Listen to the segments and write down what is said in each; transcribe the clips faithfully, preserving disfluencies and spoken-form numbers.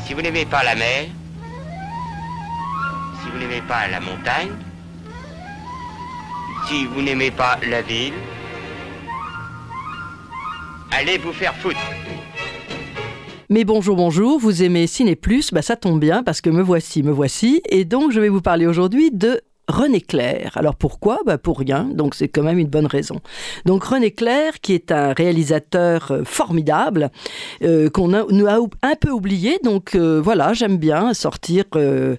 Si vous n'aimez pas la mer, si vous n'aimez pas la montagne, si vous n'aimez pas la ville, allez vous faire foutre. Mais bonjour, bonjour, vous aimez Ciné Plus, bah ça tombe bien parce que me voici, me voici. Et donc je vais vous parler aujourd'hui de René Clair. Alors pourquoi ? Bah pour rien, donc c'est quand même une bonne raison. Donc René Clair, qui est un réalisateur euh, formidable, euh, qu'on a, nous a un peu oublié, donc euh, voilà, j'aime bien sortir, euh,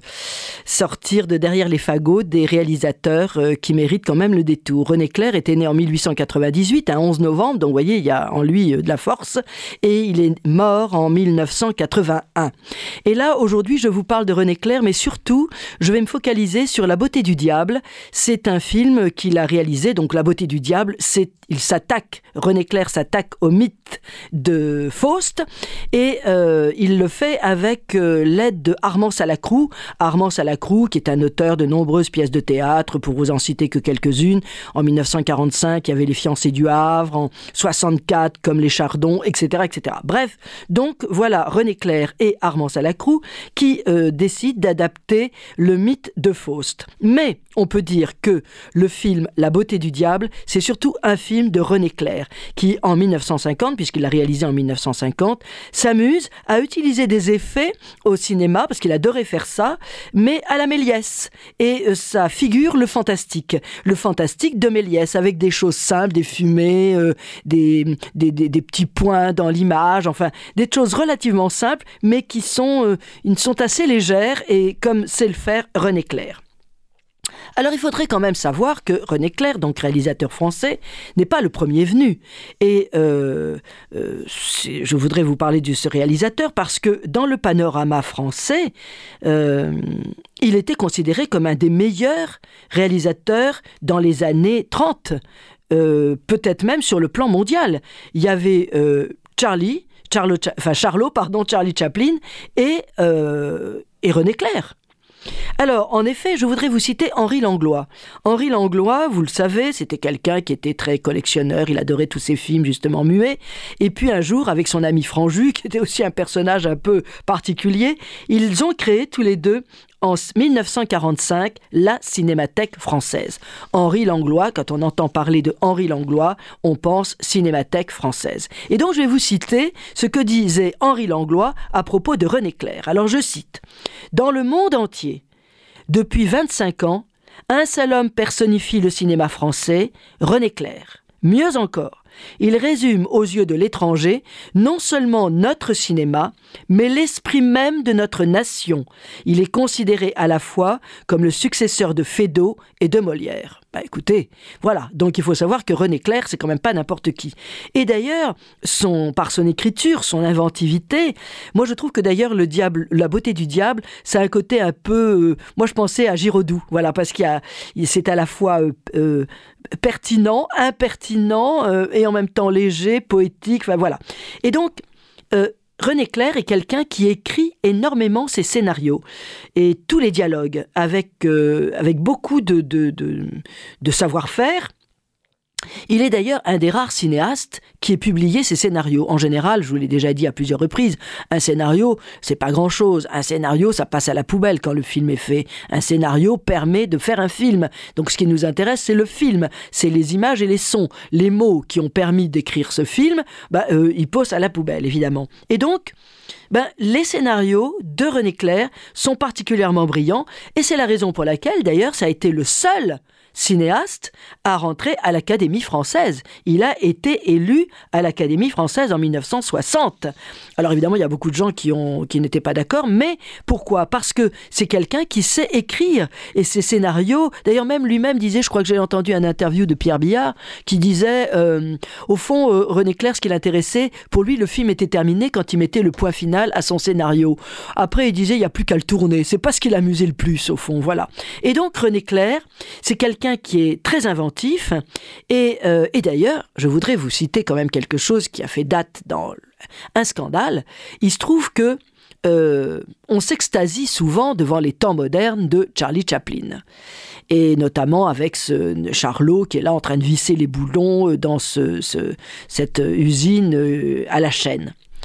sortir de derrière les fagots des réalisateurs euh, qui méritent quand même le détour. René Clair était né en mille huit cent quatre-vingt-dix-huit, un onze novembre, donc vous voyez, il y a en lui euh, de la force, et il est mort en mille neuf cent quatre-vingt-un. Et là, aujourd'hui, je vous parle de René Clair, mais surtout, je vais me focaliser sur La beauté du diable. C'est un film qu'il a réalisé, donc La beauté du diable, c'est, il s'attaque, René Clair s'attaque au mythe de Faust, et euh, il le fait avec euh, l'aide de Armand Salacrou. Armand Salacrou, qui est un auteur de nombreuses pièces de théâtre, pour vous en citer que quelques-unes. En mille neuf cent quarante-cinq, il y avait Les fiancés du Havre, en soixante-quatre, comme Les Chardons, et cetera, et cetera. Bref, donc voilà René Clair et Armand Salacrou qui euh, décident d'adapter le mythe de Faust. Mais on peut dire que le film La beauté du diable, c'est surtout un film de René Clair qui, en mille neuf cent cinquante, puisqu'il l'a réalisé en mille neuf cent cinquante, s'amuse à utiliser des effets au cinéma, parce qu'il adorait faire ça, mais à la Méliès. Et euh, ça figure le fantastique. Le fantastique de Méliès, avec des choses simples, des fumées, euh, des, des, des, des petits points dans l'image, enfin, des choses relativement simples, mais qui sont, euh, ils sont assez légères, et comme sait le faire René Clair. Alors il faudrait quand même savoir que René Clair, donc réalisateur français, n'est pas le premier venu. Et euh, euh, je voudrais vous parler de ce réalisateur parce que dans le panorama français, euh, il était considéré comme un des meilleurs réalisateurs dans les années trente, euh, peut-être même sur le plan mondial. Il y avait euh, Charlie, Charlo, enfin Charlot, pardon, Charlie Chaplin et, euh, et René Clair. Alors, en effet, je voudrais vous citer Henri Langlois. Henri Langlois, vous le savez, c'était quelqu'un qui était très collectionneur, il adorait tous ses films justement muets. Et puis un jour, avec son ami Franju, qui était aussi un personnage un peu particulier, ils ont créé tous les deux, en mille neuf cent quarante-cinq, la Cinémathèque française. Henri Langlois, quand on entend parler de Henri Langlois, on pense Cinémathèque française. Et donc je vais vous citer ce que disait Henri Langlois à propos de René Clair. Alors je cite: « Dans le monde entier, depuis vingt-cinq ans, un seul homme personnifie le cinéma français, René Clair. Mieux encore, il résume aux yeux de l'étranger non seulement notre cinéma, mais l'esprit même de notre nation. Il est considéré à la fois comme le successeur de Feydeau et de Molière. » Bah écoutez, voilà, donc il faut savoir que René Clair, c'est quand même pas n'importe qui. Et d'ailleurs, son, par son écriture, son inventivité, moi je trouve que d'ailleurs le diable, La beauté du diable, ça a un côté un peu, euh, moi je pensais à Giraudoux, voilà, parce qu'il y a, c'est à la fois euh, euh, pertinent, impertinent, euh, et en même temps léger, poétique, enfin voilà. Et donc, euh, René Clair est quelqu'un qui écrit énormément ses scénarios et tous les dialogues avec, euh, avec beaucoup de, de, de, de savoir-faire. Il est d'ailleurs un des rares cinéastes qui ait publié ses scénarios. En général, je vous l'ai déjà dit à plusieurs reprises, un scénario, c'est pas grand-chose. Un scénario, ça passe à la poubelle quand le film est fait. Un scénario permet de faire un film. Donc ce qui nous intéresse, c'est le film. C'est les images et les sons. Les mots qui ont permis d'écrire ce film, bah, euh, ils posent à la poubelle, évidemment. Et donc, ben, les scénarios de René Clair sont particulièrement brillants. Et c'est la raison pour laquelle, d'ailleurs, ça a été le seul cinéaste à rentrer à l'Académie française. Il a été élu à l'Académie française en mille neuf cent soixante. Alors évidemment, il y a beaucoup de gens qui, ont, qui n'étaient pas d'accord, mais pourquoi ? Parce que c'est quelqu'un qui sait écrire. Et ses scénarios, d'ailleurs même lui-même disait, je crois que j'ai entendu une interview de Pierre Billard, qui disait, euh, au fond, euh, René Clair, ce qui l'intéressait, pour lui, le film était terminé quand il mettait le point final à son scénario. Après, il disait, il n'y a plus qu'à le tourner. C'est pas ce qui l'amusait le plus, au fond, voilà. Et donc, René Clair, c'est quelqu'un qui est très inventif et, euh, et d'ailleurs, je voudrais vous citer quand même quelque chose qui a fait date dans un scandale. Il se trouve que euh, on s'extasie souvent devant les temps modernes de Charlie Chaplin et notamment avec ce Charlot qui est là en train de visser les boulons dans ce, ce, cette usine à la chaîne.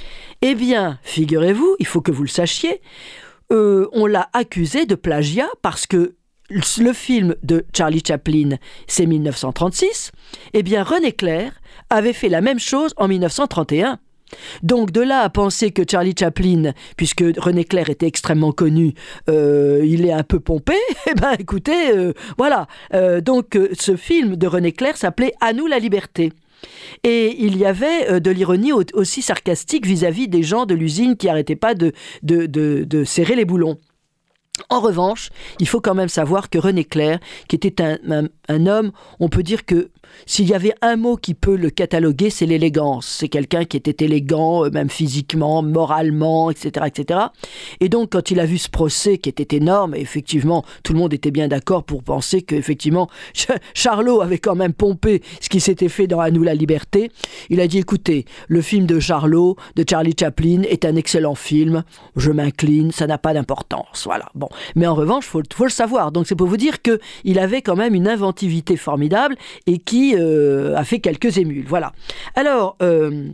Eh bien, figurez-vous, il faut que vous le sachiez, euh, on l'a accusé de plagiat parce que le film de Charlie Chaplin, c'est mille neuf cent trente-six, eh bien René Clair avait fait la même chose en mille neuf cent trente et un. Donc de là à penser que Charlie Chaplin, puisque René Clair était extrêmement connu, euh, il est un peu pompé, eh ben écoutez, euh, voilà. Euh, donc euh, ce film de René Clair s'appelait « À nous la liberté ». Et il y avait euh, de l'ironie aussi sarcastique vis-à-vis des gens de l'usine qui n'arrêtaient pas de, de, de, de serrer les boulons. En revanche, il faut quand même savoir que René Clair, qui était un, un, un homme, on peut dire que s'il y avait un mot qui peut le cataloguer, c'est l'élégance. C'est quelqu'un qui était élégant, même physiquement, moralement, et cetera, et cetera. Et donc, quand il a vu ce procès qui était énorme, effectivement, tout le monde était bien d'accord pour penser qu'effectivement, Charlot avait quand même pompé ce qui s'était fait dans « À nous la liberté ». Il a dit, écoutez, le film de Charlot, de Charlie Chaplin, est un excellent film. Je m'incline, ça n'a pas d'importance. Voilà. Bon. Mais en revanche, il faut, faut le savoir. Donc, c'est pour vous dire qu'il avait quand même une inventivité formidable et qui Euh, a fait quelques émules. Voilà. Alors, euh,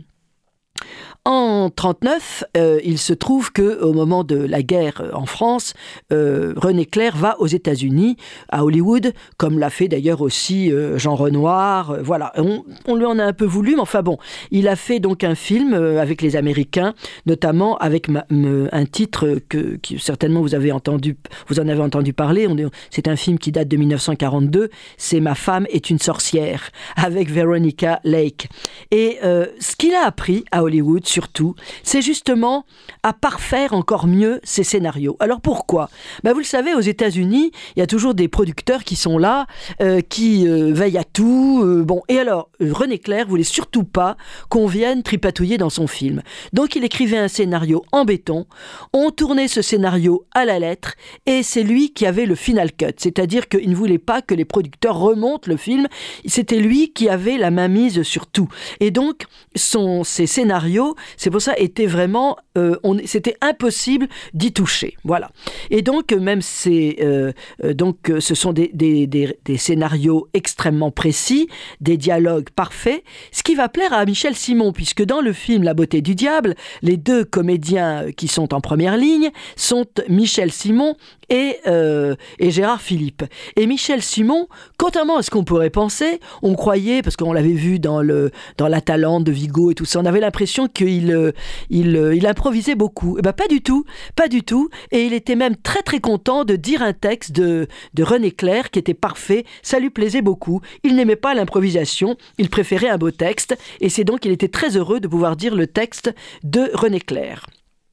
en trente-neuf, euh, il se trouve qu'au moment de la guerre en France, euh, René Clair va aux États-Unis, à Hollywood, comme l'a fait d'ailleurs aussi euh, Jean Renoir. Euh, voilà, on, on lui en a un peu voulu, mais enfin bon, il a fait donc un film euh, avec les Américains, notamment avec ma, me, un titre que, que certainement vous avez entendu, vous en avez entendu parler. On est, c'est un film qui date de mille neuf cent quarante-deux. C'est Ma femme est une sorcière, avec Veronica Lake. Et euh, ce qu'il a appris à Hollywood, surtout, c'est justement à parfaire encore mieux ses scénarios. Alors pourquoi ? Ben vous le savez, aux États-Unis, il y a toujours des producteurs qui sont là, euh, qui euh, veillent à tout. Euh, bon, et alors, René Clair voulait surtout pas qu'on vienne tripatouiller dans son film. Donc il écrivait un scénario en béton, on tournait ce scénario à la lettre, et c'est lui qui avait le final cut. C'est-à-dire qu'il ne voulait pas que les producteurs remontent le film, c'était lui qui avait la main mise sur tout. Et donc, son, ses scénarios, c'est pour ça, était vraiment, euh, on, c'était impossible d'y toucher. Voilà. Et donc, même c'est, euh, donc, ce sont des, des, des, des scénarios extrêmement précis, des dialogues parfaits, ce qui va plaire à Michel Simon, puisque dans le film La beauté du diable, les deux comédiens qui sont en première ligne sont Michel Simon et, euh, et Gérard Philippe. Et Michel Simon, contrairement à ce qu'on pourrait penser, on croyait, parce qu'on l'avait vu dans, le, dans La Talente de Vigo et tout ça, on avait l'impression qu'il il, il improvisait beaucoup. Et ben pas du tout, pas du tout. Et il était même très très content de dire un texte de, de René Clair qui était parfait, ça lui plaisait beaucoup. Il n'aimait pas l'improvisation, il préférait un beau texte, et c'est donc qu'il était très heureux de pouvoir dire le texte de René Clair.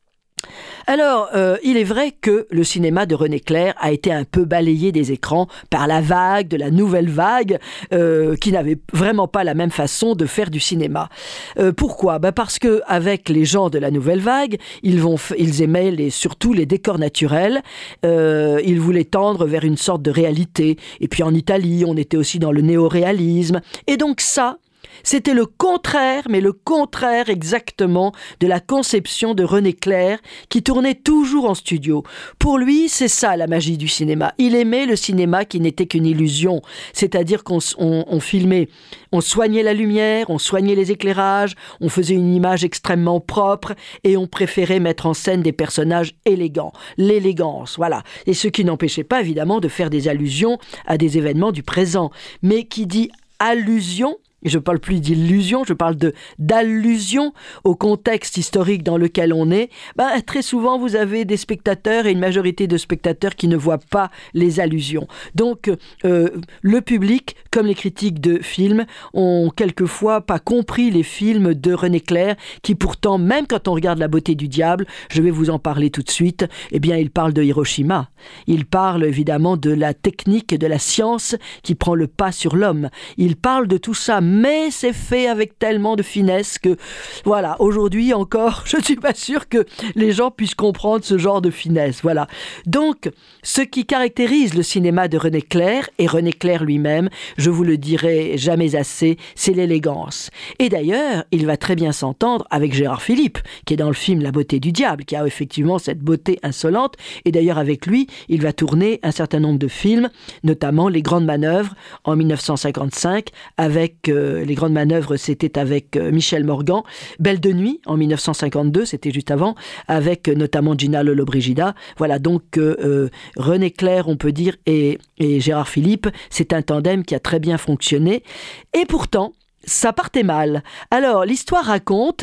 Alors, euh, il est vrai que le cinéma de René Clair a été un peu balayé des écrans par la vague, de la nouvelle vague, euh, qui n'avait vraiment pas la même façon de faire du cinéma. Euh, pourquoi ? Ben parce que avec les gens de la nouvelle vague, ils, vont f- ils aimaient les, surtout les décors naturels, euh, ils voulaient tendre vers une sorte de réalité. Et puis en Italie, on était aussi dans le néoréalisme. Et donc ça, c'était le contraire, mais le contraire exactement de la conception de René Clair, qui tournait toujours en studio. Pour lui, c'est ça la magie du cinéma. Il aimait le cinéma qui n'était qu'une illusion, c'est-à-dire qu'on on, on filmait, on soignait la lumière, on soignait les éclairages, on faisait une image extrêmement propre et on préférait mettre en scène des personnages élégants. L'élégance, voilà. Et ce qui n'empêchait pas évidemment de faire des allusions à des événements du présent. Mais qui dit allusion, et je ne parle plus d'illusion, je parle de, d'allusion au contexte historique dans lequel on est, ben, très souvent vous avez des spectateurs et une majorité de spectateurs qui ne voient pas les allusions. Donc euh, le public, comme les critiques de films, ont quelquefois pas compris les films de René Clair, qui pourtant, même quand on regarde La beauté du diable, je vais vous en parler tout de suite, eh bien il parle de Hiroshima. Il parle évidemment de la technique, de la science qui prend le pas sur l'homme. Il parle de tout ça, mais c'est fait avec tellement de finesse que, voilà, aujourd'hui encore, je ne suis pas sûre que les gens puissent comprendre ce genre de finesse, voilà. Donc, ce qui caractérise le cinéma de René Clair, et René Clair lui-même, je vous le dirai jamais assez, c'est l'élégance. Et d'ailleurs, il va très bien s'entendre avec Gérard Philippe, qui est dans le film La beauté du diable, qui a effectivement cette beauté insolente, et d'ailleurs avec lui, il va tourner un certain nombre de films, notamment Les Grandes Manœuvres, en mille neuf cent cinquante-cinq, avec... Euh, euh, Les Grandes Manœuvres, c'était avec euh, Michel Morgan. Belle de nuit, en mille neuf cent cinquante-deux, c'était juste avant, avec euh, notamment Gina Lollobrigida. Voilà, donc euh, euh, René Clair, on peut dire, et, et Gérard Philippe, c'est un tandem qui a très bien fonctionné. Et pourtant, ça partait mal. Alors, l'histoire raconte...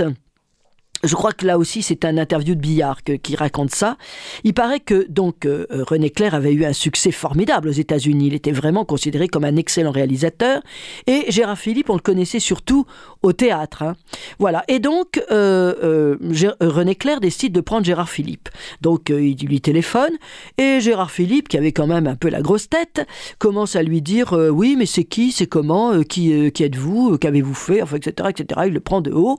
Je crois que là aussi, c'est un interview de Billard que, qui raconte ça. Il paraît que donc euh, René Clair avait eu un succès formidable aux États-Unis. Il était vraiment considéré comme un excellent réalisateur. Et Gérard Philippe, on le connaissait surtout au théâtre. Hein. Voilà. Et donc, euh, euh, G- René Clair décide de prendre Gérard Philippe. Donc, euh, il lui téléphone. Et Gérard Philippe, qui avait quand même un peu la grosse tête, commence à lui dire euh, « Oui, mais c'est qui, c'est comment, euh, qui, euh, qui êtes-vous, euh, qu'avez-vous fait ?» Enfin, et cetera, et cetera. Il le prend de haut.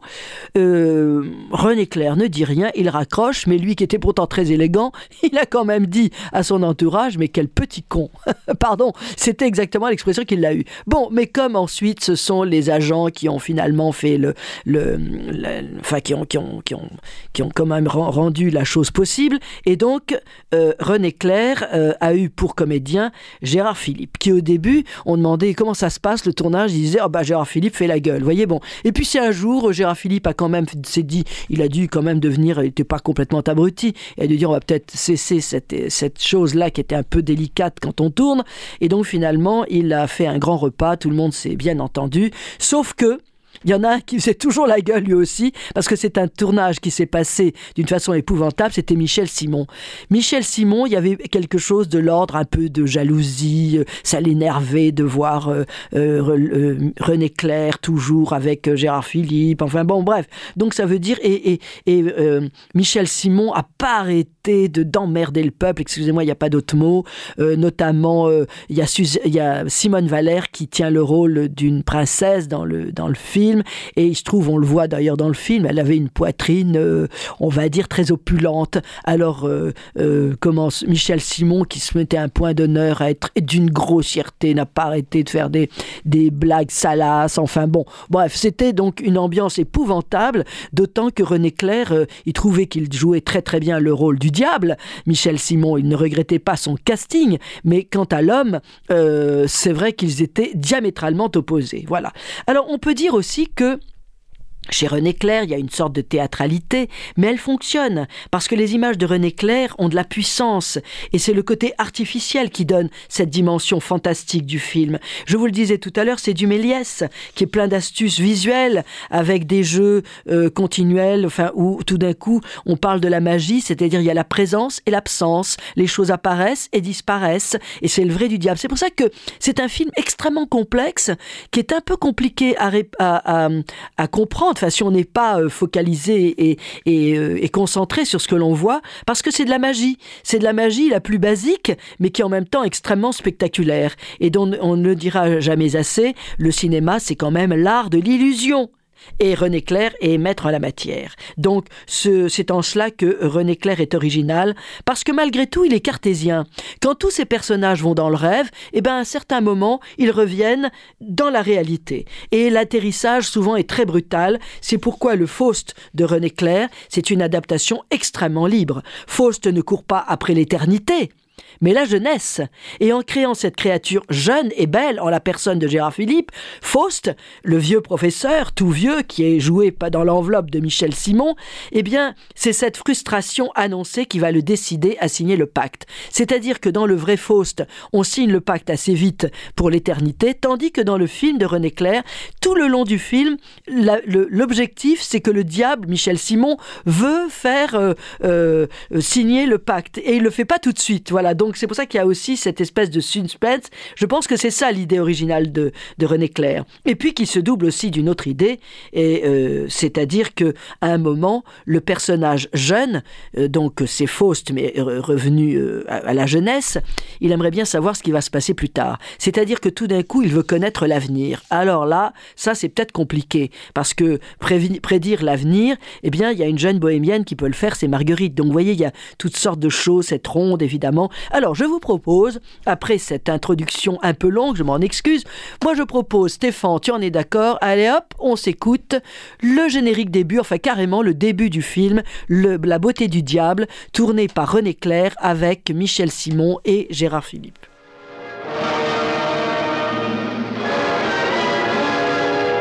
Euh, René Clair ne dit rien, il raccroche, mais lui qui était pourtant très élégant, il a quand même dit à son entourage « Mais quel petit con !» Pardon, c'était exactement l'expression qu'il a eue. Bon, mais comme ensuite ce sont les agents qui ont finalement fait le... le, le enfin, qui ont, qui, ont, qui, ont, qui ont quand même rendu la chose possible, et donc euh, René Clair euh, a eu pour comédien Gérard Philippe, qui au début, on demandait comment ça se passe, le tournage, il disait « Oh bah Gérard Philippe fait la gueule », vous voyez, bon. Et puis si un jour, Gérard Philippe a quand même s'est dit il a dû quand même devenir, il n'était pas complètement abruti, et a dû dire on va peut-être cesser cette, cette chose-là qui était un peu délicate quand on tourne, et donc finalement il a fait un grand repas, tout le monde s'est bien entendu, sauf que il y en a un qui faisait toujours la gueule lui aussi, parce que c'est un tournage qui s'est passé d'une façon épouvantable, c'était Michel Simon. Michel Simon, il y avait quelque chose de l'ordre un peu de jalousie, ça l'énervait de voir euh, euh, René Clair toujours avec Gérard Philippe, enfin bon bref, donc ça veut dire, et, et, et euh, Michel Simon a pas arrêté de, d'emmerder le peuple, excusez-moi, il n'y a pas d'autre mot, euh, notamment euh, il y a Suze, il y a Simone Valère qui tient le rôle d'une princesse dans le, dans le film, et il se trouve, on le voit d'ailleurs dans le film, elle avait une poitrine, euh, on va dire, très opulente. Alors, euh, euh, comment Michel Simon, qui se mettait un point d'honneur à être d'une grossièreté, n'a pas arrêté de faire des, des blagues salaces, enfin bon. Bref, c'était donc une ambiance épouvantable, d'autant que René Clair, euh, il trouvait qu'il jouait très très bien le rôle du diable. Michel Simon, il ne regrettait pas son casting, mais quant à l'homme, euh, c'est vrai qu'ils étaient diamétralement opposés. Voilà. Alors, on peut dire aussi que chez René Clair, il y a une sorte de théâtralité, mais elle fonctionne, parce que les images de René Clair ont de la puissance, et c'est le côté artificiel qui donne cette dimension fantastique du film. Je vous le disais tout à l'heure, c'est du Méliès, qui est plein d'astuces visuelles, avec des jeux euh, continuels, enfin, où tout d'un coup, on parle de la magie, c'est-à-dire il y a la présence et l'absence, les choses apparaissent et disparaissent, et c'est le vrai du diable. C'est pour ça que c'est un film extrêmement complexe, qui est un peu compliqué à, à, à, à comprendre, enfin, si on n'est pas euh, focalisé et, et, euh, et concentré sur ce que l'on voit, parce que c'est de la magie. C'est de la magie la plus basique, mais qui est en même temps extrêmement spectaculaire. Et dont on ne dira jamais assez, le cinéma, c'est quand même l'art de l'illusion. Et René Clair est maître en la matière. Donc ce, c'est en cela que René Clair est original, parce que malgré tout il est cartésien. Quand tous ces personnages vont dans le rêve, eh ben à un certain moment ils reviennent dans la réalité. Et l'atterrissage souvent est très brutal. C'est pourquoi le Faust de René Clair, c'est une adaptation extrêmement libre. Faust ne court pas après l'éternité, mais la jeunesse. Et en créant cette créature jeune et belle en la personne de Gérard Philippe, Faust, le vieux professeur, tout vieux, qui est joué dans l'enveloppe de Michel Simon, eh bien, c'est cette frustration annoncée qui va le décider à signer le pacte. C'est-à-dire que dans le vrai Faust, on signe le pacte assez vite pour l'éternité, tandis que dans le film de René Clair, tout le long du film, la, le, l'objectif, c'est que le diable, Michel Simon, veut faire euh, euh, signer le pacte. Et il le fait pas tout de suite, voilà. Donc c'est pour ça qu'il y a aussi cette espèce de suspense. Je pense que c'est ça l'idée originale de, de René Clair. Et puis qui se double aussi d'une autre idée, et, euh, c'est-à-dire qu'à un moment, le personnage jeune, euh, donc c'est Faust, mais revenu euh, à, à la jeunesse, il aimerait bien savoir ce qui va se passer plus tard. C'est-à-dire que tout d'un coup, il veut connaître l'avenir. Alors là, ça c'est peut-être compliqué, parce que prévi- prédire l'avenir, eh bien, il y a une jeune bohémienne qui peut le faire, c'est Marguerite. Donc vous voyez, il y a toutes sortes de choses, cette ronde évidemment. Alors, je vous propose, après cette introduction un peu longue, je m'en excuse, moi je propose, Stéphane, tu en es d'accord? Allez hop, on s'écoute le générique début, enfin carrément le début du film, le, La beauté du diable, tourné par René Clair avec Michel Simon et Gérard Philippe.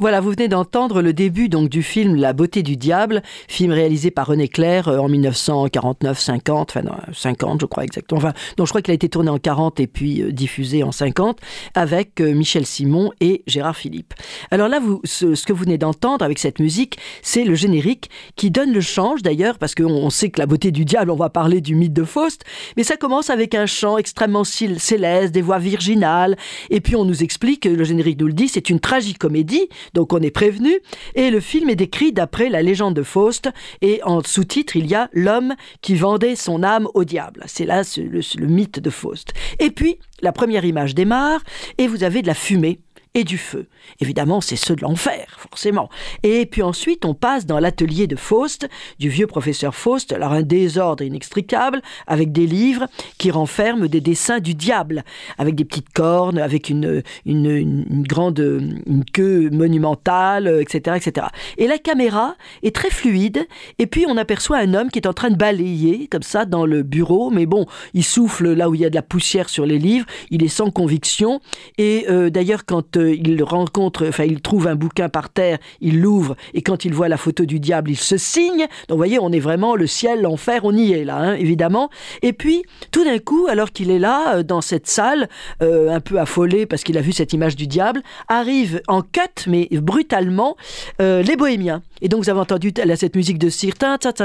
Voilà, vous venez d'entendre le début donc du film La beauté du diable, film réalisé par René Clair euh, en dix-neuf cent quarante-neuf cinquante, enfin non, cinquante je crois exactement, enfin non, je crois qu'il a été tourné en quarante et puis euh, diffusé en cinquante avec euh, Michel Simon et Gérard Philippe. Alors là, vous, ce, ce que vous venez d'entendre avec cette musique, c'est le générique qui donne le change d'ailleurs, parce qu'on on sait que La beauté du diable, on va parler du mythe de Faust, mais ça commence avec un chant extrêmement céleste, des voix virginales, et puis on nous explique, le générique nous le dit, c'est une tragicomédie, donc on est prévenu, et le film est décrit d'après la légende de Faust, et en sous-titre, il y a l'homme qui vendait son âme au diable. C'est là c'est le, le mythe de Faust. Et puis, la première image démarre, et vous avez de la fumée et du feu. Évidemment, c'est ceux de l'enfer, forcément. Et puis ensuite, on passe dans l'atelier de Faust, du vieux professeur Faust, alors un désordre inextricable, avec des livres qui renferment des dessins du diable, avec des petites cornes, avec une, une, une, une grande une queue monumentale, et cetera, et cetera. Et la caméra est très fluide, et puis on aperçoit un homme qui est en train de balayer, comme ça, dans le bureau, mais bon, il souffle là où il y a de la poussière sur les livres, il est sans conviction, et euh, d'ailleurs, quand euh, il rencontre, enfin il trouve un bouquin par terre, il l'ouvre et quand il voit la photo du diable, il se signe. Donc vous voyez, on est vraiment le ciel, l'enfer, on y est là, hein, évidemment. Et puis tout d'un coup, alors qu'il est là dans cette salle, euh, un peu affolé parce qu'il a vu cette image du diable, arrivent en cut, mais brutalement, euh, les Bohémiens. Et donc vous avez entendu là, cette musique de cire,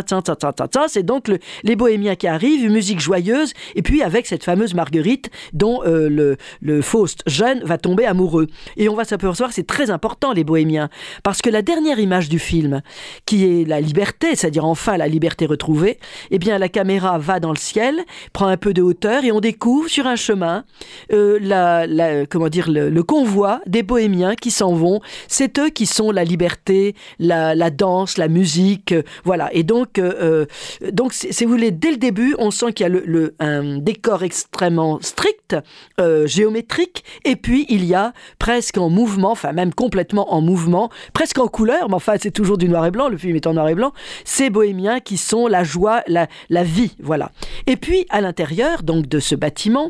c'est donc le, les Bohémiens qui arrivent, une musique joyeuse, et puis avec cette fameuse Marguerite dont euh, le, le Faust jeune va tomber amoureux. Et on va s'apercevoir que c'est très important, les Bohémiens, parce que la dernière image du film, qui est la liberté, c'est-à-dire enfin la liberté retrouvée, eh bien la caméra va dans le ciel, prend un peu de hauteur, et on découvre sur un chemin euh, la, la, comment dire, le, le convoi des Bohémiens qui s'en vont. C'est eux qui sont la liberté, la, la danse, la musique, euh, voilà. Et donc, euh, donc si vous voulez, dès le début, on sent qu'il y a le, le, un décor extrêmement strict, euh, géométrique, et puis il y a presque en mouvement, enfin même complètement en mouvement, presque en couleur, mais enfin c'est toujours du noir et blanc, le film est en noir et blanc, ces Bohémiens qui sont la joie, la, la vie, voilà. Et puis à l'intérieur donc de ce bâtiment,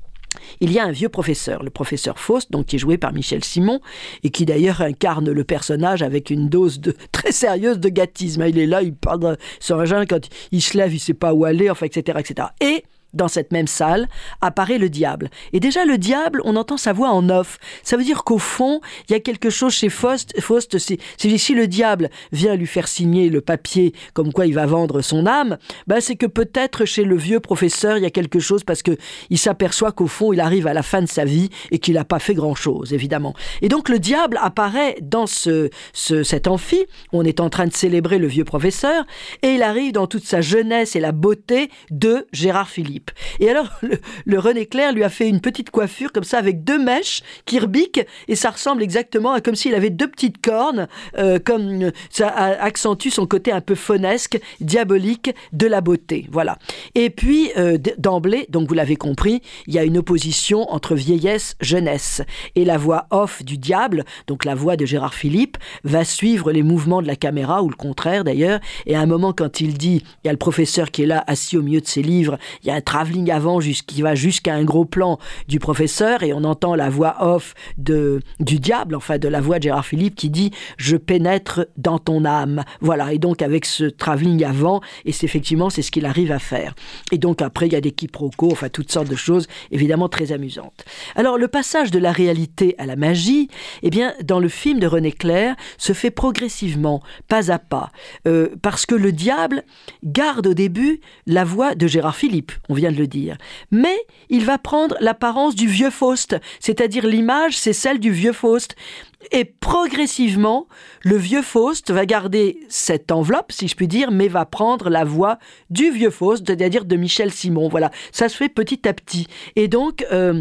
il y a un vieux professeur, le professeur Faust, donc qui est joué par Michel Simon, et qui d'ailleurs incarne le personnage avec une dose de, très sérieuse de gâtisme. Il est là, il parle de son vagin, quand il se lève, il ne sait pas où aller, enfin, et cetera, et cetera. Et dans cette même salle, apparaît le diable. Et déjà, le diable, on entend sa voix en off. Ça veut dire qu'au fond, il y a quelque chose chez Faust. Faust, c'est, c'est si le diable vient lui faire signer le papier comme quoi il va vendre son âme, ben c'est que peut-être chez le vieux professeur, il y a quelque chose parce que il s'aperçoit qu'au fond, il arrive à la fin de sa vie et qu'il n'a pas fait grand-chose, évidemment. Et donc, le diable apparaît dans ce, ce, cet amphi. On est en train de célébrer le vieux professeur et il arrive dans toute sa jeunesse et la beauté de Gérard Philippe. Et alors, le, le René Clair lui a fait une petite coiffure comme ça avec deux mèches qui rebiquent et ça ressemble exactement à comme s'il avait deux petites cornes, euh, comme ça accentue son côté un peu faunesque, diabolique de la beauté. Voilà. Et puis, euh, d'emblée, donc vous l'avez compris, il y a une opposition entre vieillesse, jeunesse. Et la voix off du diable, donc la voix de Gérard Philippe, va suivre les mouvements de la caméra, ou le contraire d'ailleurs. Et à un moment, quand il dit, il y a le professeur qui est là, assis au milieu de ses livres, il y a un travelling avant qui va jusqu'à un gros plan du professeur et on entend la voix off de, du diable, enfin de la voix de Gérard Philippe qui dit « Je pénètre dans ton âme ». Voilà, et donc avec ce travelling avant, et c'est effectivement c'est ce qu'il arrive à faire. Et donc après il y a des quiproquos, enfin toutes sortes de choses évidemment très amusantes. Alors le passage de la réalité à la magie, eh bien dans le film de René Clair se fait progressivement, pas à pas, euh, parce que le diable garde au début la voix de Gérard Philippe, on vient de le dire. Mais il va prendre l'apparence du vieux Faust, c'est-à-dire l'image, c'est celle du vieux Faust. Et progressivement, le vieux Faust va garder cette enveloppe, si je puis dire, mais va prendre la voix du vieux Faust, c'est-à-dire de Michel Simon. Voilà, ça se fait petit à petit. Et donc... Euh,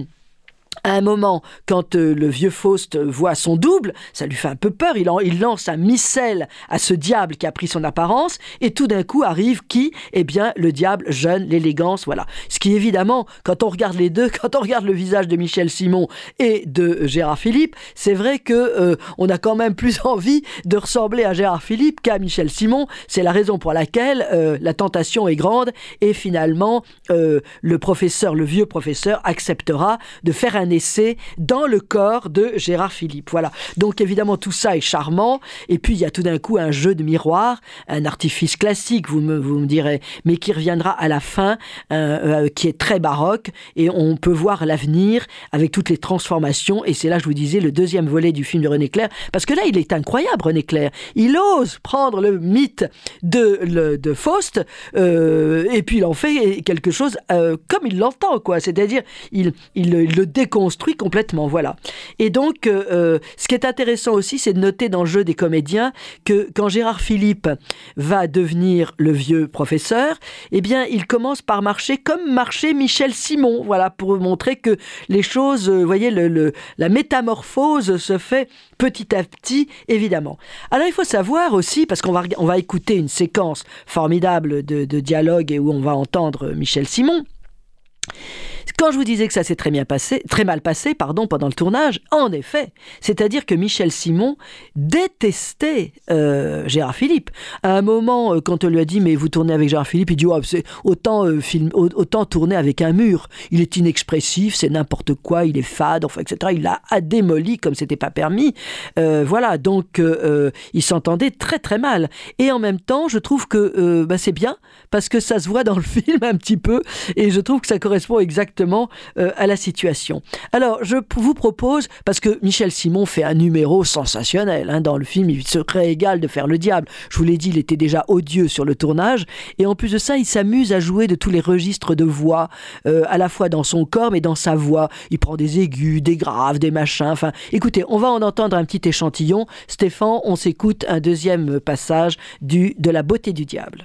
à un moment, quand euh, le vieux Faust voit son double, ça lui fait un peu peur, il, en, il lance un missel à ce diable qui a pris son apparence, et tout d'un coup arrive qui ? Eh bien, le diable jeune, l'élégance, voilà. Ce qui évidemment, quand on regarde les deux, quand on regarde le visage de Michel Simon et de Gérard Philippe, c'est vrai que euh, on a quand même plus envie de ressembler à Gérard Philippe qu'à Michel Simon. C'est la raison pour laquelle euh, la tentation est grande, et finalement, euh, le professeur, le vieux professeur, acceptera de faire un un essai dans le corps de Gérard Philipe. Voilà. Donc évidemment tout ça est charmant et puis il y a tout d'un coup un jeu de miroir, un artifice classique, vous me, vous me direz, mais qui reviendra à la fin, euh, euh, qui est très baroque et on peut voir l'avenir avec toutes les transformations et c'est là, je vous disais, le deuxième volet du film de René Clair, parce que là il est incroyable René Clair, il ose prendre le mythe de, le, de Faust euh, et puis il en fait quelque chose euh, comme il l'entend, quoi. C'est-à-dire il, il, il le déconstruit complètement, voilà. Et donc euh, ce qui est intéressant aussi, c'est de noter dans le jeu des comédiens que quand Gérard Philipe va devenir le vieux professeur, eh bien il commence par marcher comme marchait Michel Simon, voilà, pour montrer que les choses, vous voyez, le, le, la métamorphose se fait petit à petit, évidemment. Alors il faut savoir aussi, parce qu'on va, on va écouter une séquence formidable de, de dialogue et où on va entendre Michel Simon. Quand je vous disais que ça s'est très bien passé, très mal passé, pardon, pendant le tournage, en effet, c'est-à-dire que Michel Simon détestait euh, Gérard Philippe. À un moment, euh, quand on lui a dit mais vous tournez avec Gérard Philippe, il dit oh, c'est autant euh, film, autant tourner avec un mur. Il est inexpressif, c'est n'importe quoi, il est fade, enfin et cetera. Il l'a démoli comme c'était pas permis. Euh, voilà, donc euh, il s'entendait très très mal. Et en même temps, je trouve que euh, bah, c'est bien parce que ça se voit dans le film un petit peu, et je trouve que ça correspond exactement Euh, à la situation. Alors, je vous propose, parce que Michel Simon fait un numéro sensationnel, hein, dans le film, il se régale de faire le diable. Je vous l'ai dit, il était déjà odieux sur le tournage, et en plus de ça, il s'amuse à jouer de tous les registres de voix, euh, à la fois dans son corps, mais dans sa voix. Il prend des aigus, des graves, des machins, enfin, écoutez, on va en entendre un petit échantillon. Stéphane, on s'écoute un deuxième passage du, de La beauté du diable.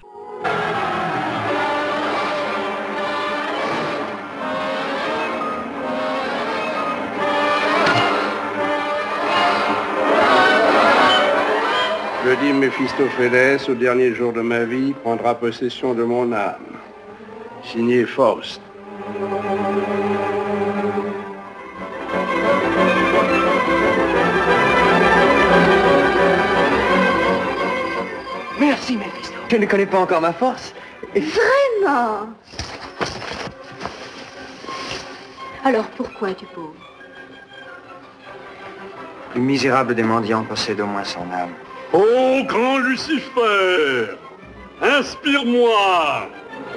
Je dis Méphistophélès, au dernier jour de ma vie, prendra possession de mon âme. Signé Faust. Merci, Méphisto. Je ne connais pas encore ma force. Et... Vraiment? Alors pourquoi es-tu pauvre? Le misérable des mendiants possède au moins son âme. Ô grand Lucifer, inspire-moi.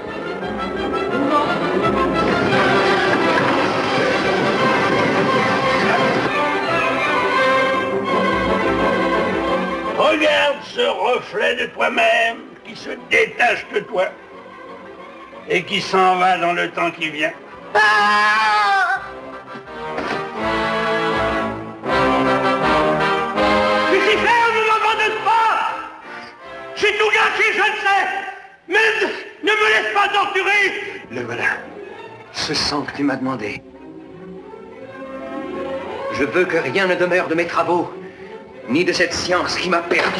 Regarde ce reflet de toi-même qui se détache de toi et qui s'en va dans le temps qui vient. Ah! Lucifer, ne m'abandonne pas! J'ai tout gâché, je le sais! Mais ne me laisse pas torturer! Le voilà. Ce sang que tu m'as demandé. Je veux que rien ne demeure de mes travaux, ni de cette science qui m'a perdu.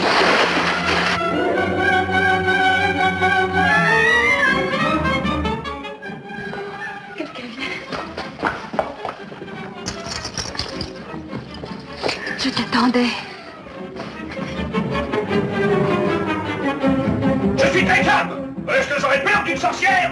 Quelqu'un vient. Je t'attendais. Je suis Taïkam! Est-ce que j'aurais peur d'une sorcière?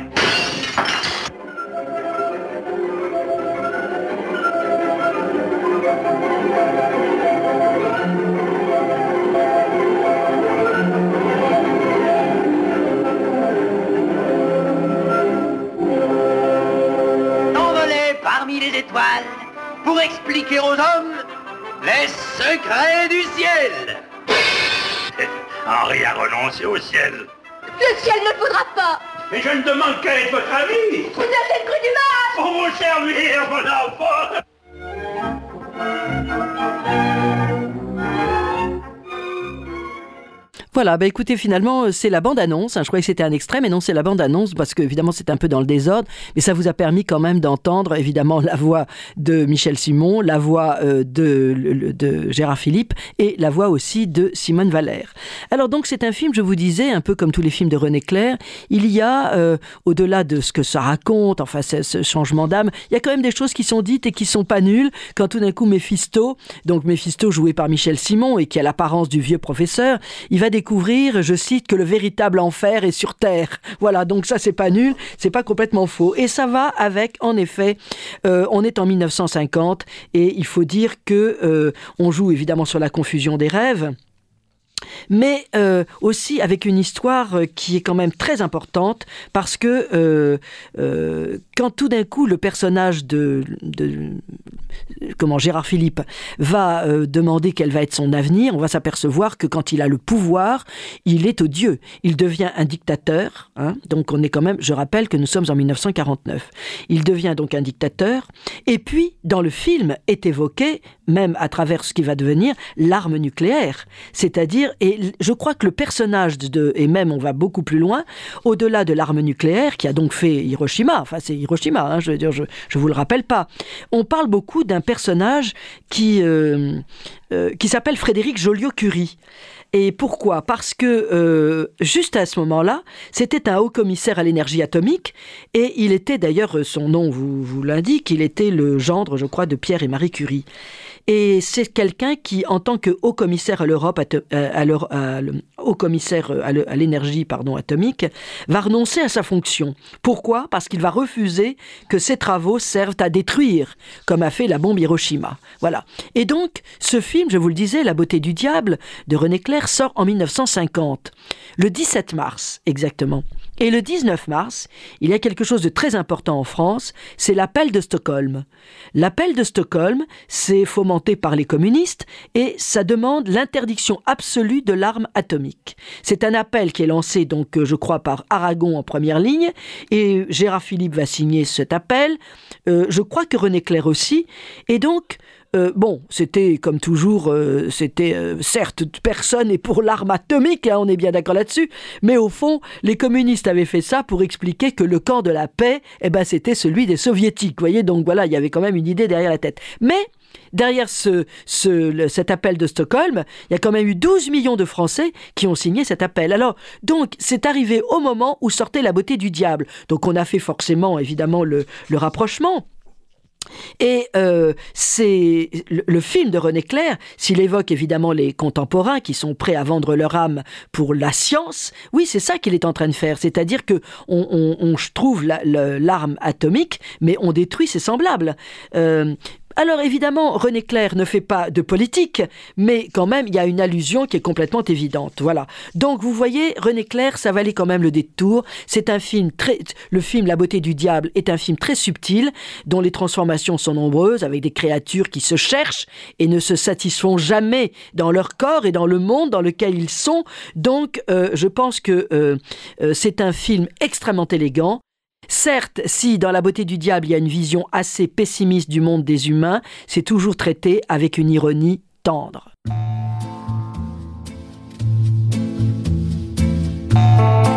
Envolé parmi les étoiles pour expliquer aux hommes les secrets du ciel. Henri a renoncé au ciel. Le ciel ne voudra pas. Mais je ne demande quel est votre avis. Vous avez cru du mal. Pour vous servir, mon enfant. Voilà, bah écoutez, finalement, c'est la bande-annonce. Hein, je croyais que c'était un extrait, mais non, c'est la bande-annonce, parce que évidemment, c'est un peu dans le désordre. Mais ça vous a permis quand même d'entendre, évidemment, la voix de Michel Simon, la voix euh, de, de Gérard Philipe et la voix aussi de Simone Valère. Alors donc, c'est un film, je vous disais, un peu comme tous les films de René Clair. Il y a, euh, au-delà de ce que ça raconte, enfin, ce, ce changement d'âme, il y a quand même des choses qui sont dites et qui sont pas nulles. Quand tout d'un coup, Méphisto, donc Méphisto joué par Michel Simon et qui a l'apparence du vieux professeur, il va découvrir découvrir, je cite, que le véritable enfer est sur Terre. Voilà, donc ça, c'est pas nul, c'est pas complètement faux. Et ça va avec, en effet, euh, on est en mille neuf cent cinquante, et il faut dire que euh, on joue évidemment sur la confusion des rêves, mais euh, aussi avec une histoire qui est quand même très importante, parce que euh, euh, quand tout d'un coup le personnage de, de comment Gérard Philipe va euh, demander quel va être son avenir, on va s'apercevoir que quand il a le pouvoir, il est odieux, il devient un dictateur, hein, donc on est quand même, je rappelle que nous sommes en mille neuf cent quarante-neuf, il devient donc un dictateur, et puis dans le film est évoqué, même à travers ce qui va devenir l'arme nucléaire, c'est-à-dire, et je crois que le personnage de, et même on va beaucoup plus loin, au-delà de l'arme nucléaire qui a donc fait Hiroshima, enfin c'est Hiroshima, hein, je veux dire, je, je vous le rappelle pas, on parle beaucoup d'un personnage qui, euh, euh, qui s'appelle Frédéric Joliot-Curie. Et pourquoi ? Parce que euh, juste à ce moment-là, c'était un haut-commissaire à l'énergie atomique, et il était d'ailleurs, son nom vous, vous l'indique, il était le gendre, je crois, de Pierre et Marie Curie. Et c'est quelqu'un qui, en tant que haut-commissaire à l'Europe, à, à, à, à, haut-commissaire à l'énergie pardon, atomique, va renoncer à sa fonction. Pourquoi ? Parce qu'il va refuser que ses travaux servent à détruire, comme a fait la bombe Hiroshima. Voilà. Et donc, ce film, je vous le disais, La beauté du diable, de René Clair, sort en mille neuf cent cinquante, le dix-sept mars exactement. Et le dix-neuf mars, il y a quelque chose de très important en France, c'est l'appel de Stockholm. L'appel de Stockholm, c'est fomenté par les communistes et ça demande l'interdiction absolue de l'arme atomique. C'est un appel qui est lancé, donc, je crois, par Aragon en première ligne, et Gérard Philipe va signer cet appel. Euh, je crois que René Clair aussi. Et donc, Euh, bon, c'était comme toujours, euh, c'était euh, certes personne n'est pour l'arme atomique, hein, on est bien d'accord là-dessus, mais au fond, les communistes avaient fait ça pour expliquer que le camp de la paix, eh ben, c'était celui des soviétiques, vous voyez, donc voilà, il y avait quand même une idée derrière la tête. Mais derrière ce, ce, le, cet appel de Stockholm, il y a quand même eu douze millions de Français qui ont signé cet appel. Alors, donc, c'est arrivé au moment où sortait La beauté du diable. Donc, on a fait forcément, évidemment, le, le rapprochement. Et euh, c'est le, le film de René Clair, s'il évoque évidemment les contemporains qui sont prêts à vendre leur âme pour la science, oui, c'est ça qu'il est en train de faire, c'est-à-dire que on, on, on trouve la, la, l'arme atomique, mais on détruit ses semblables. Euh, Alors évidemment, René Clair ne fait pas de politique, mais quand même, il y a une allusion qui est complètement évidente. Voilà. Donc vous voyez, René Clair, ça valait quand même le détour. C'est un film très... Le film La beauté du diable est un film très subtil, dont les transformations sont nombreuses, avec des créatures qui se cherchent et ne se satisfont jamais dans leur corps et dans le monde dans lequel ils sont. Donc euh, je pense que euh, euh, c'est un film extrêmement élégant. Certes, si dans La beauté du diable, il y a une vision assez pessimiste du monde des humains, c'est toujours traité avec une ironie tendre.